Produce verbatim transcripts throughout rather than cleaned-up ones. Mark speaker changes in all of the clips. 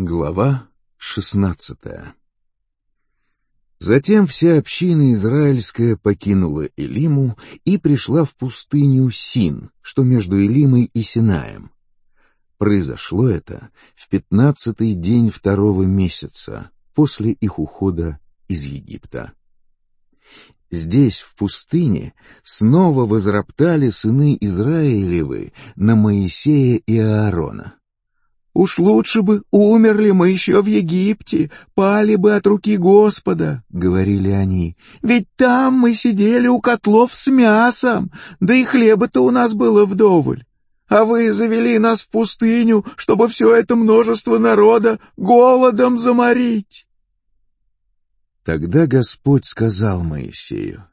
Speaker 1: Глава шестнадцатая. Затем вся община израильская покинула Элиму и пришла в пустыню Син, что между Элимой и Синаем. Произошло это в пятнадцатый день второго месяца после их ухода из Египта. Здесь, в пустыне, снова возроптали сыны Израилевы на Моисея и Аарона. «Уж лучше бы умерли мы еще в Египте, пали бы от руки Господа», — говорили они, «ведь там мы сидели у котлов с мясом, да и хлеба-то у нас было вдоволь. А вы завели нас в пустыню, чтобы все это множество народа голодом заморить». Тогда Господь сказал Моисею: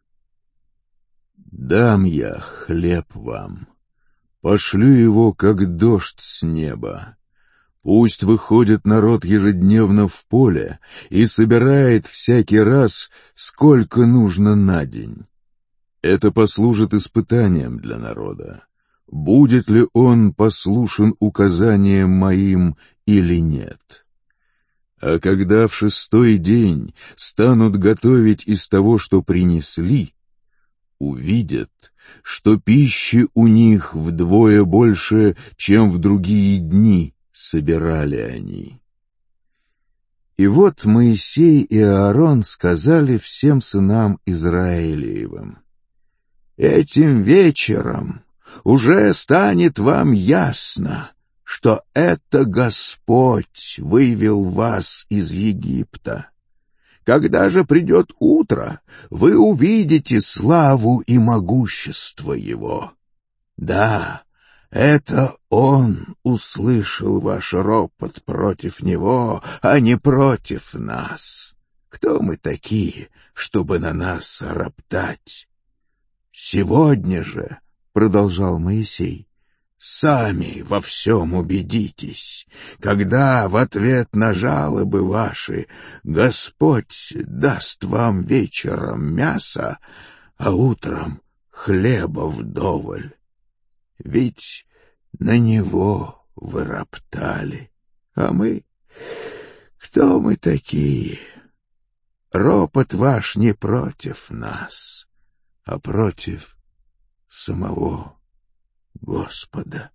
Speaker 1: «Дам я хлеб вам, пошлю его, как дождь с неба. Пусть выходит народ ежедневно в поле и собирает всякий раз, сколько нужно на день. Это послужит испытанием для народа, будет ли он послушен указаниям моим или нет. А когда в шестой день станут готовить из того, что принесли, увидят, что пищи у них вдвое больше, чем в другие дни собирали они». И вот Моисей и Аарон сказали всем сынам Израилевым: «Этим вечером уже станет вам ясно, что это Господь вывел вас из Египта. Когда же придет утро, вы увидите славу и могущество Его. Да, это Он услышал ваш ропот против Него, а не против нас. Кто мы такие, чтобы на нас роптать? Сегодня же, — продолжал Моисей, — сами во всем убедитесь, когда в ответ на жалобы ваши Господь даст вам вечером мясо, а утром хлеба вдоволь. Ведь на Него вы роптали, а мы... Кто мы такие? Ропот ваш не против нас, а против самого Господа».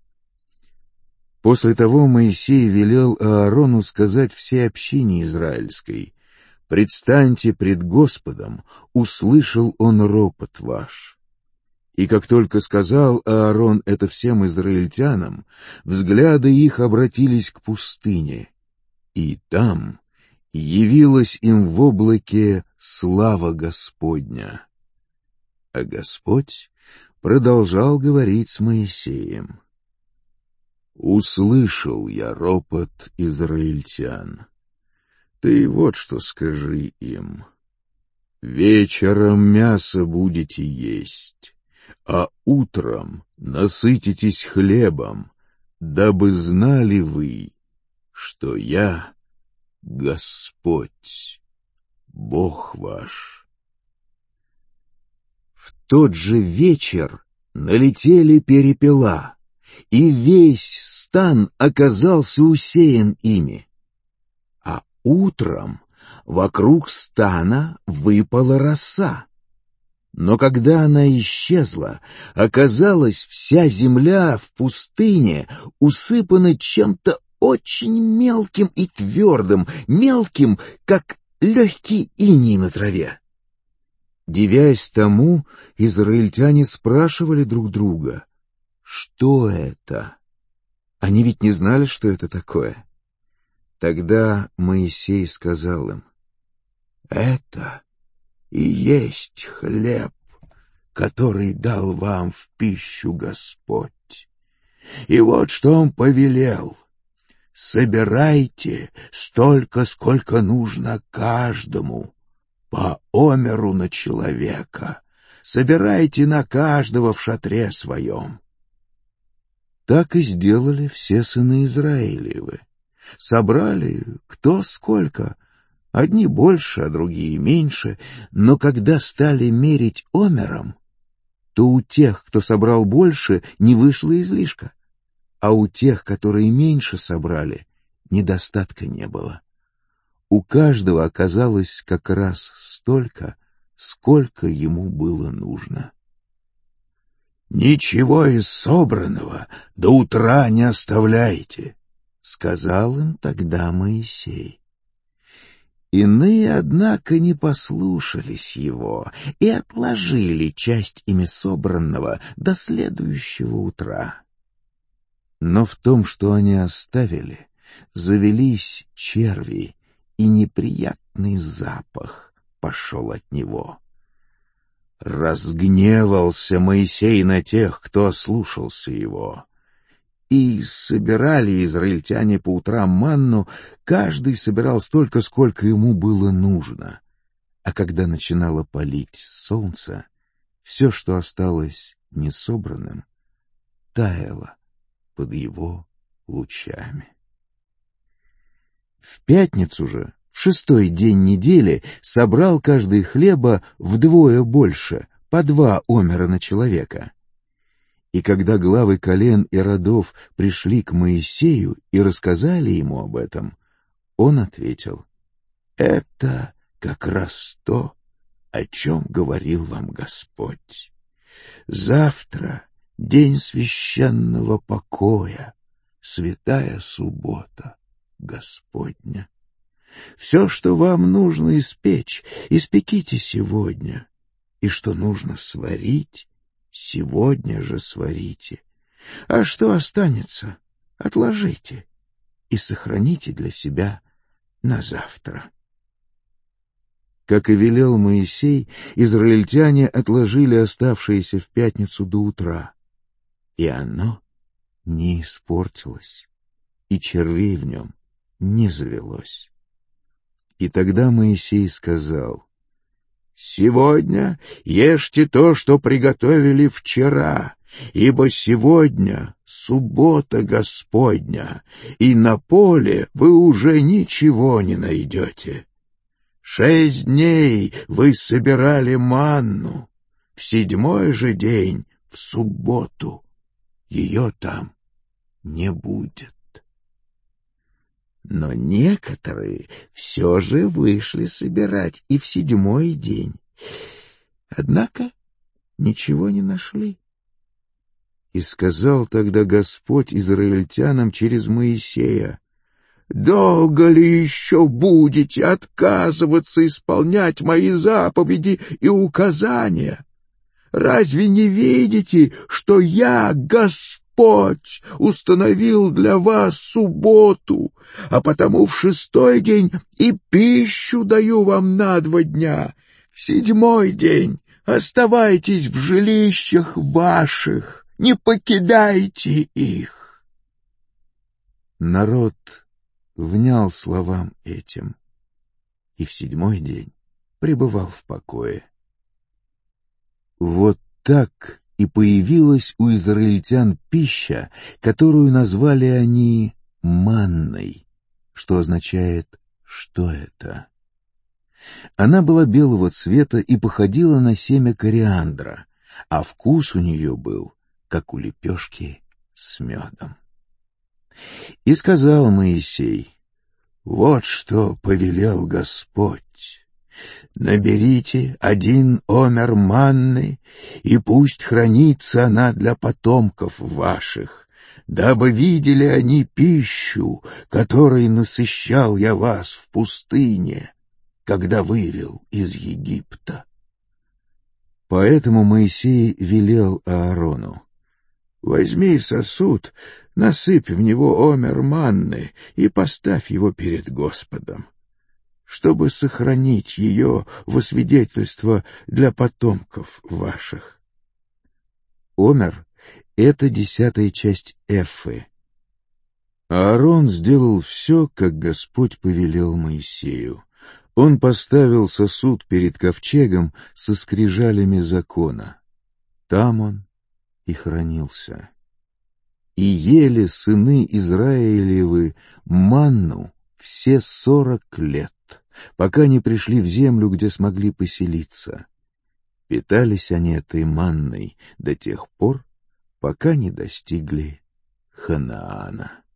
Speaker 1: После того Моисей велел Аарону сказать всей общине израильской: «Предстаньте пред Господом, услышал Он ропот ваш». И как только сказал Аарон это всем израильтянам, взгляды их обратились к пустыне, и там явилась им в облаке слава Господня. А Господь продолжал говорить с Моисеем: «Услышал я ропот израильтян. Ты вот что скажи им: вечером мясо будете есть, а утром насытитесь хлебом, дабы знали вы, что я Господь, Бог ваш». В тот же вечер налетели перепела, и весь стан оказался усеян ими. А утром вокруг стана выпала роса. Но когда она исчезла, оказалась вся земля в пустыне усыпана чем-то очень мелким и твердым, мелким, как легкий иней на траве. Дивясь тому, израильтяне спрашивали друг друга: «Что это?» Они ведь не знали, что это такое. Тогда Моисей сказал им: «Это и есть хлеб, который дал вам в пищу Господь. И вот что Он повелел: собирайте столько, сколько нужно каждому, по омеру на человека, собирайте на каждого в шатре своем». Так и сделали все сыны Израилевы. Собрали кто сколько, одни больше, а другие меньше, но когда стали мерить омером, то у тех, кто собрал больше, не вышло излишка, а у тех, которые меньше собрали, недостатка не было. У каждого оказалось как раз столько, сколько ему было нужно. «Ничего из собранного до утра не оставляйте», — сказал им тогда Моисей. Иные, однако, не послушались его и отложили часть ими собранного до следующего утра. Но в том, что они оставили, завелись черви, и неприятный запах пошел от него. Разгневался Моисей на тех, кто ослушался его. И собирали израильтяне по утрам манну, каждый собирал столько, сколько ему было нужно. А когда начинало палить солнце, все, что осталось несобранным, таяло под его лучами. В пятницу же, в шестой день недели, собрал каждый хлеба вдвое больше, по два омера на человека. И когда главы колен и родов пришли к Моисею и рассказали ему об этом, он ответил: «Это как раз то, о чем говорил вам Господь. Завтра день священного покоя, святая суббота Господня. Все, что вам нужно испечь, испеките сегодня, и что нужно сварить, сегодня же сварите, а что останется, отложите и сохраните для себя на завтра». Как и велел Моисей, израильтяне отложили оставшееся в пятницу до утра, и оно не испортилось, и червей в нем не завелось. И тогда Моисей сказал: «Сегодня ешьте то, что приготовили вчера, ибо сегодня суббота Господня, и на поле вы уже ничего не найдете. Шесть дней вы собирали манну, в седьмой же день, в субботу, ее там не будет». Но некоторые все же вышли собирать и в седьмой день. Однако ничего не нашли. И сказал тогда Господь израильтянам через Моисея: «Долго ли еще будете отказываться исполнять мои заповеди и указания? Разве не видите, что я, Господь, установил для вас субботу, а потому в шестой день и пищу даю вам на два дня, в седьмой день оставайтесь в жилищах ваших, не покидайте их». Народ внял словам этим, и в седьмой день пребывал в покое. Вот так и появилась у израильтян пища, которую назвали они манной, что означает «что это?». Она была белого цвета и походила на семя кориандра, а вкус у нее был, как у лепешки с медом. И сказал Моисей: «Вот что повелел Господь. Наберите один омер манны, и пусть хранится она для потомков ваших, дабы видели они пищу, которой насыщал я вас в пустыне, когда вывел из Египта». Поэтому Моисей велел Аарону: «Возьми сосуд, насыпь в него омер манны и поставь его перед Господом, чтобы сохранить ее во свидетельство для потомков ваших». Омер — это десятая часть эфы. Аарон сделал все, как Господь повелел Моисею. Он поставил сосуд перед ковчегом со скрижалями закона. Там он и хранился. И ели сыны Израилевы манну все сорок лет, пока не пришли в землю, где смогли поселиться. Питались они этой манной до тех пор, пока не достигли Ханаана.